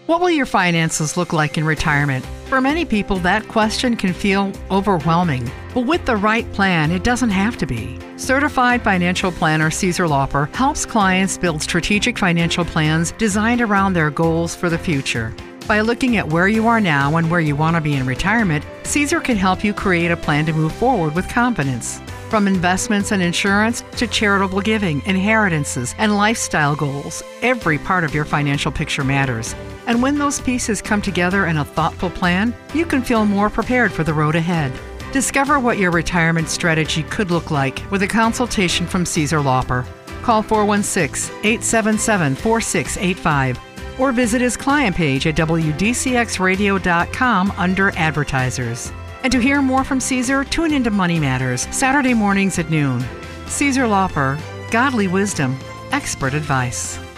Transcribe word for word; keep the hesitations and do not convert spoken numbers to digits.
What will your finances look like in retirement? For many people, that question can feel overwhelming. But with the right plan, it doesn't have to be. Certified financial planner Caesar Lauper helps clients build strategic financial plans designed around their goals for the future. By looking at where you are now and where you want to be in retirement, Caesar can help you create a plan to move forward with confidence. From investments and insurance to charitable giving, inheritances, and lifestyle goals, every part of your financial picture matters. And when those pieces come together in a thoughtful plan, you can feel more prepared for the road ahead. Discover what your retirement strategy could look like with a consultation from Caesar Lauper. Call four one six, eight seven seven, four six eight five or visit his client page at W D C X radio dot com under Advertisers. And to hear more from Caesar, tune into Money Matters, Saturday mornings at noon. Caesar Lauper, godly wisdom, expert advice.